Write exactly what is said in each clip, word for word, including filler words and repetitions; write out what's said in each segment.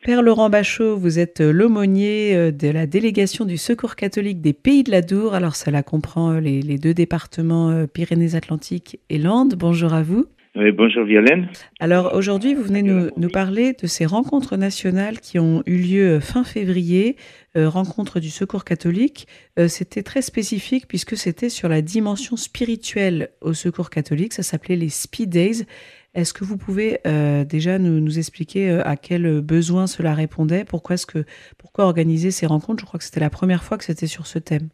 Père Laurent Bachot, vous êtes l'aumônier euh, de la délégation du Secours catholique des Pays de l'Adour. Alors cela comprend euh, les, les deux départements euh, Pyrénées-Atlantiques et Landes. Bonjour à vous. Oui, bonjour Violaine. Alors aujourd'hui, vous venez nous, nous parler de ces rencontres nationales qui ont eu lieu fin février, euh, rencontres du Secours catholique. Euh, c'était très spécifique puisque c'était sur la dimension spirituelle au Secours catholique. Ça s'appelait les Speed Days. Est-ce que vous pouvez euh, déjà nous, nous expliquer euh, à quel besoin cela répondait? Pourquoi, est-ce que, pourquoi organiser ces rencontres? Je crois que c'était la première fois que c'était sur ce thème.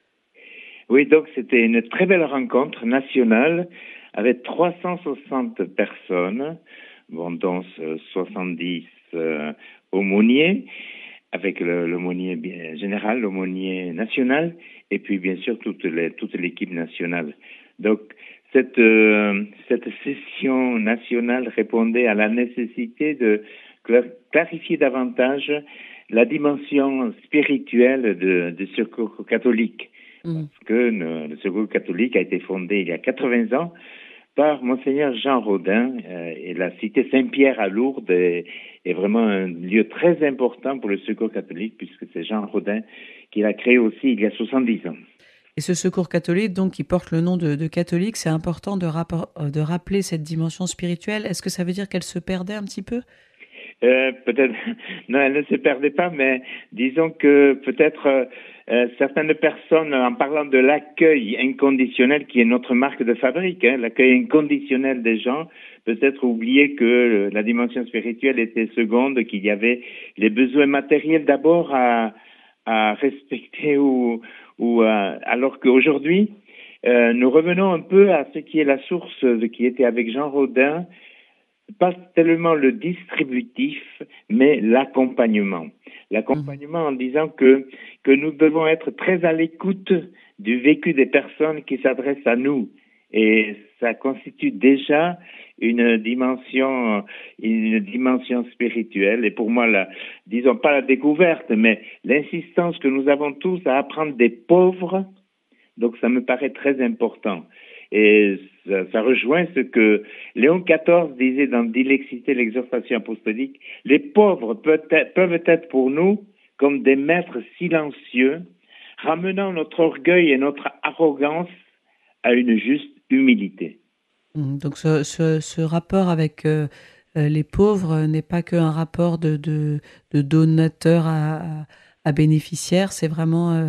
Oui, donc c'était une très belle rencontre nationale avec trois cent soixante personnes, bon, dont soixante-dix euh, aumôniers, avec le, l'aumônier général, l'aumônier national, et puis bien sûr toute, les, toute l'équipe nationale. Donc cette, euh, cette session nationale répondait à la nécessité de clarifier davantage la dimension spirituelle de, du Secours catholique. Parce que le Secours catholique a été fondé il y a quatre-vingts ans par Monseigneur Jean Rodin, euh, et la cité Saint-Pierre à Lourdes est, est vraiment un lieu très important pour le Secours catholique, puisque c'est Jean Rodin qui l'a créé aussi il y a soixante-dix ans. Et ce Secours catholique, donc, qui porte le nom de, de catholique, c'est important de, rapport, de rappeler cette dimension spirituelle. Est-ce que ça veut dire qu'elle se perdait un petit peu? Euh, peut-être, non, elle ne se perdait pas, mais disons que peut-être euh, certaines personnes, en parlant de l'accueil inconditionnel, qui est notre marque de fabrique, hein, l'accueil inconditionnel des gens, peut-être oublier que la dimension spirituelle était seconde, qu'il y avait les besoins matériels d'abord à, à respecter, ou, ou à, alors qu'aujourd'hui, euh, nous revenons un peu à ce qui est la source de qui était avec Jean Rodin, pas tellement le distributif, mais l'accompagnement. L'accompagnement en disant que, que nous devons être très à l'écoute du vécu des personnes qui s'adressent à nous. Et ça constitue déjà une dimension, une dimension spirituelle. Et pour moi, la, disons pas la découverte, mais l'insistance que nous avons tous à apprendre des pauvres. Donc ça me paraît très important. Et ça, ça rejoint ce que Léon quatorze disait dans Dilexité, l'exhortation apostolique. Les pauvres peuvent être, peuvent être pour nous comme des maîtres silencieux, ramenant notre orgueil et notre arrogance à une juste humilité. Donc ce, ce, ce rapport avec euh, les pauvres n'est pas qu'un rapport de, de, de donateur à, à bénéficiaire, c'est vraiment euh,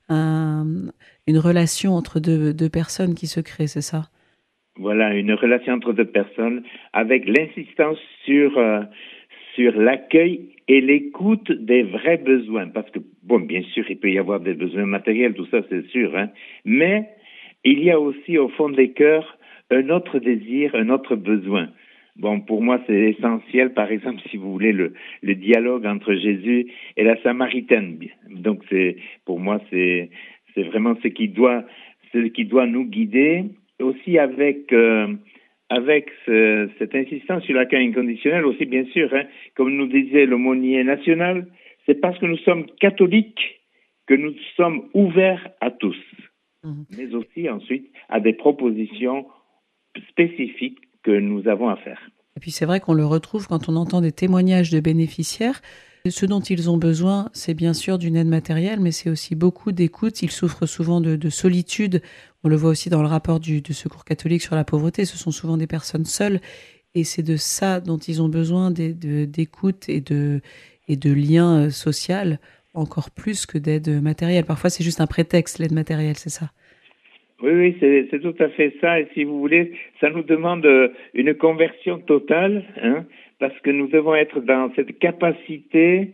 un, une relation entre deux, deux personnes qui se crée, c'est ça? Voilà, une relation entre deux personnes avec l'insistance sur, euh, sur l'accueil et l'écoute des vrais besoins. Parce que, bon, bien sûr, il peut y avoir des besoins matériels, tout ça, c'est sûr, hein, mais il y a aussi au fond des cœurs un autre désir, un autre besoin. Bon, pour moi, c'est essentiel, par exemple, si vous voulez, le, le dialogue entre Jésus et la Samaritaine. Donc, c'est, pour moi, c'est, c'est vraiment ce qui doit, ce qui doit nous guider, aussi avec, euh, avec ce, cette insistance sur l'accueil inconditionnel, aussi, bien sûr, hein, comme nous disait l'aumônier national, c'est parce que nous sommes catholiques que nous sommes ouverts à tous, mmh. mais aussi, ensuite, à des propositions spécifiques que nous avons à faire. Et puis c'est vrai qu'on le retrouve quand on entend des témoignages de bénéficiaires. Ce dont ils ont besoin, c'est bien sûr d'une aide matérielle, mais c'est aussi beaucoup d'écoute. Ils souffrent souvent de, de solitude. On le voit aussi dans le rapport du, du Secours catholique sur la pauvreté. Ce sont souvent des personnes seules. Et c'est de ça dont ils ont besoin, de, de, d'écoute et de, et de liens sociaux, encore plus que d'aide matérielle. Parfois, c'est juste un prétexte, l'aide matérielle, c'est ça? Oui, oui, c'est, c'est tout à fait ça. Et si vous voulez, ça nous demande une conversion totale, hein, parce que nous devons être dans cette capacité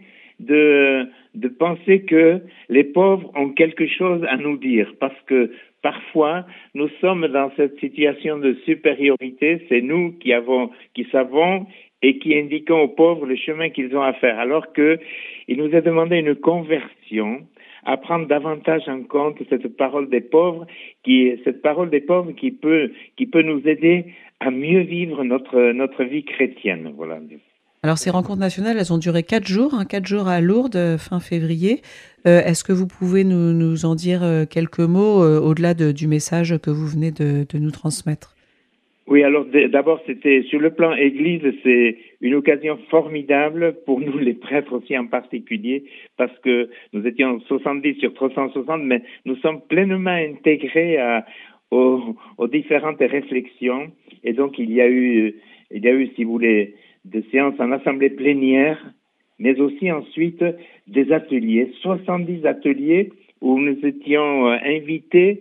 de, de penser que les pauvres ont quelque chose à nous dire. Parce que parfois, nous sommes dans cette situation de supériorité. C'est nous qui avons, qui savons et qui indiquons aux pauvres le chemin qu'ils ont à faire. Alors que il nous est demandé une conversion, à prendre davantage en compte cette parole des pauvres, qui cette parole des pauvres qui peut qui peut nous aider à mieux vivre notre notre vie chrétienne. Voilà. Alors ces rencontres nationales, elles ont duré quatre jours, hein, quatre jours à Lourdes, fin février. Euh, est-ce que vous pouvez nous, nous en dire quelques mots euh, au-delà de, du message que vous venez de, de nous transmettre? Oui, alors d'abord c'était sur le plan Église, c'est une occasion formidable pour nous, les prêtres aussi en particulier, parce que nous étions soixante-dix sur trois cent soixante, mais nous sommes pleinement intégrés à, aux, aux différentes réflexions. Et donc, il y a eu, il y a eu, si vous voulez, des séances en assemblée plénière, mais aussi ensuite des ateliers, soixante-dix ateliers où nous étions invités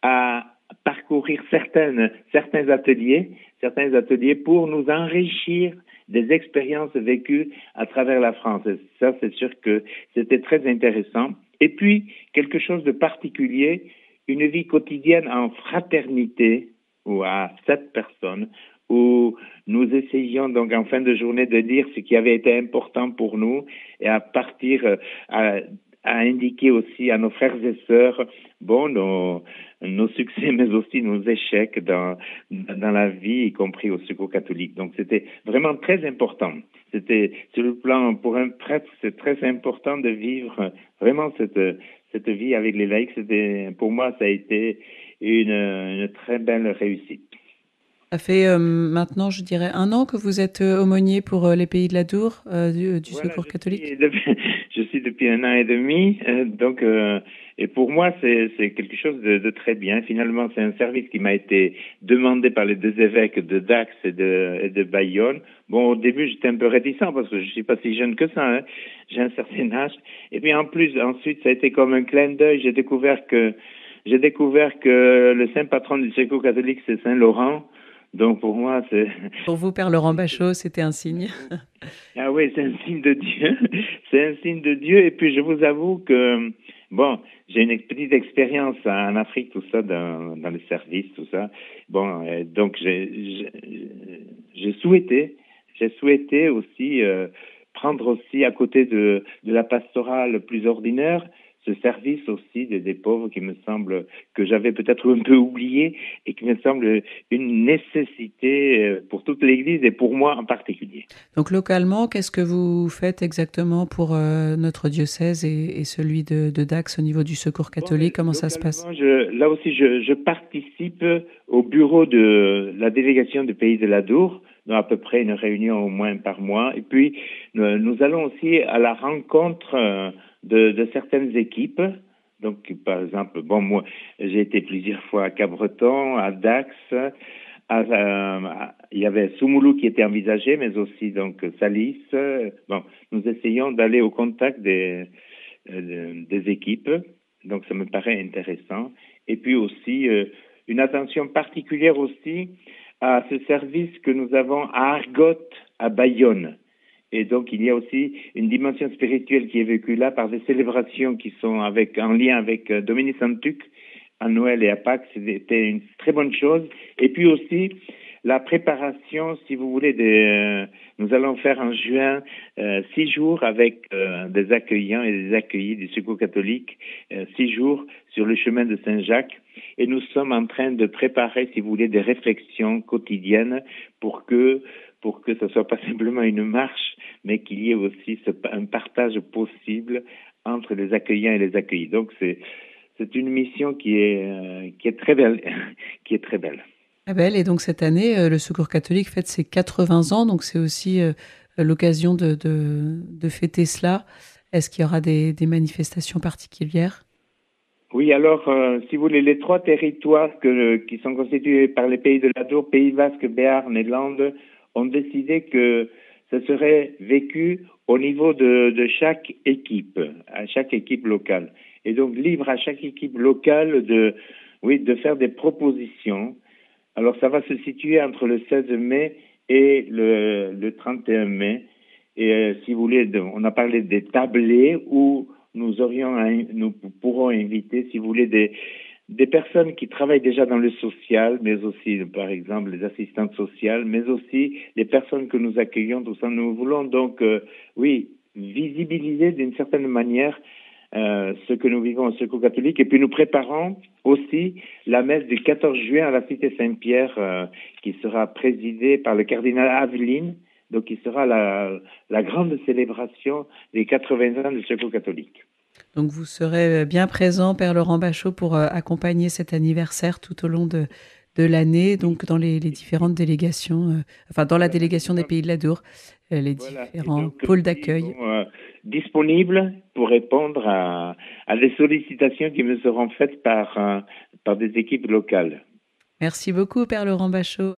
à parcourir certaines, certains ateliers, certains ateliers pour nous enrichir des expériences vécues à travers la France. Et ça, c'est sûr que c'était très intéressant. Et puis, quelque chose de particulier, une vie quotidienne en fraternité, ou à sept personnes, où nous essayions donc en fin de journée de dire ce qui avait été important pour nous et à partir à, à indiquer aussi à nos frères et sœurs, bon, nos, nos succès, mais aussi nos échecs dans, dans la vie, y compris au Secours catholique. Donc, c'était vraiment très important. C'était, sur le plan, pour un prêtre, c'est très important de vivre vraiment cette, cette vie avec les laïcs. C'était, pour moi, ça a été une, une très belle réussite. Ça fait euh, maintenant, je dirais, un an que vous êtes euh, aumônier pour euh, les Pays de l'Adour euh, du, du voilà, Secours je catholique. Suis depuis, je suis depuis un an et demi, euh, donc euh, et pour moi c'est, c'est quelque chose de, de très bien. Finalement, c'est un service qui m'a été demandé par les deux évêques de Dax et de, et de Bayonne. Bon, au début, j'étais un peu réticent parce que je suis pas si jeune que ça. Hein. J'ai un certain âge. Et puis en plus, ensuite, ça a été comme un clin d'œil. J'ai découvert que j'ai découvert que le saint patron du Secours catholique, c'est Saint Laurent. Donc pour moi, c'est... Pour vous, Père Laurent Bachot, c'était un signe. Ah oui, c'est un signe de Dieu. C'est un signe de Dieu. Et puis je vous avoue que, bon, j'ai une petite expérience en Afrique, tout ça, dans, dans les services, tout ça. Bon, euh, donc j'ai, j'ai, j'ai souhaité, j'ai souhaité aussi euh, prendre aussi à côté de, de la pastorale plus ordinaire, ce service aussi des, des pauvres qui me semble que j'avais peut-être un peu oublié et qui me semble une nécessité pour toute l'Église et pour moi en particulier. Donc localement, qu'est-ce que vous faites exactement pour euh, notre diocèse et, et celui de, de Dax au niveau du Secours catholique? Bon, comment ça se passe? je, Là aussi, je, je participe au bureau de la délégation du Pays de l'Adour, dans à peu près une réunion au moins par mois. Et puis, nous, nous allons aussi à la rencontre euh, De, de certaines équipes. Donc, par exemple, bon, moi, j'ai été plusieurs fois à Cabreton, à Dax, à, à, il y avait Soumoulou qui était envisagé, mais aussi donc Salis. Bon, nous essayons d'aller au contact des, euh, des équipes, donc ça me paraît intéressant. Et puis aussi, euh, une attention particulière aussi à ce service que nous avons à Argot, à Bayonne. Et donc, il y a aussi une dimension spirituelle qui est vécue là par des célébrations qui sont avec, en lien avec Dominique Santuc à Noël et à Pâques. C'était une très bonne chose. Et puis aussi, la préparation, si vous voulez, des, euh, nous allons faire en juin euh, six jours avec euh, des accueillants et des accueillis du Secours catholique, euh, six jours sur le chemin de Saint-Jacques. Et nous sommes en train de préparer, si vous voulez, des réflexions quotidiennes pour que pour que ce soit pas simplement une marche, mais qu'il y ait aussi ce, un partage possible entre les accueillants et les accueillis. Donc c'est c'est une mission qui est euh, qui est très belle, qui est très belle. Très belle. Et donc cette année, euh, le Secours catholique fête ses quatre-vingts ans, donc c'est aussi euh, l'occasion de, de de fêter cela. Est-ce qu'il y aura des, des manifestations particulières? Oui, alors, euh, si vous voulez, les trois territoires que, qui sont constitués par les Pays de l'Adour, Pays Basque, Béarn et Landes, ont décidé que ça serait vécu au niveau de, de chaque équipe, à chaque équipe locale. Et donc, libre à chaque équipe locale de, oui, de faire des propositions. Alors, ça va se situer entre le seize mai et le, le trente et un mai. Et euh, si vous voulez, de, on a parlé des tablés où nous aurions, nous pourrons inviter, si vous voulez, des, des personnes qui travaillent déjà dans le social, mais aussi, par exemple, les assistantes sociales, mais aussi les personnes que nous accueillons, tout ça. Nous voulons donc, euh, oui, visibiliser d'une certaine manière euh, ce que nous vivons au Secours catholique. Et puis nous préparons aussi la messe du quatorze juin à la Cité Saint-Pierre, euh, qui sera présidée par le cardinal Aveline, donc qui sera la, la grande célébration des quatre-vingts ans du Secours catholique. Donc vous serez bien présent, Père Laurent Bachot, pour euh, accompagner cet anniversaire tout au long de, de l'année, donc dans les, les différentes délégations, euh, enfin dans la délégation des Pays de l'Adour, euh, les Voilà. différents Donc, pôles ils d'accueil. sont euh, disponibles pour répondre à, à des sollicitations qui me seront faites par, euh, par des équipes locales. Merci beaucoup, Père Laurent Bachot.